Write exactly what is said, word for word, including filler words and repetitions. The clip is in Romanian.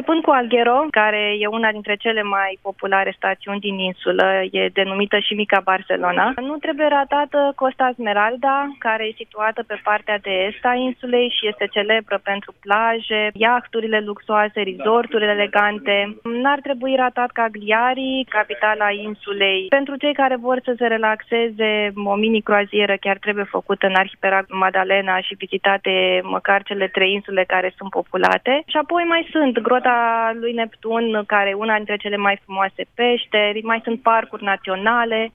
Începând cu Alghero, care e una dintre cele mai populare stațiuni din insulă, e denumită și Mica Barcelona. Nu trebuie ratată Costa Smeralda, care e situată pe partea de est a insulei și este celebră pentru plaje, iahturile luxoase, resorturile elegante. N-ar trebui ratat Cagliari, capitala insulei. Pentru cei care vor să se relaxeze, o mini-croazieră chiar trebuie făcută în arhipelagul Madalena și vizitate măcar cele trei insule care sunt populate. Și apoi mai sunt Grota lui Neptun, care e una dintre cele mai frumoase peșteri, mai sunt parcuri naționale.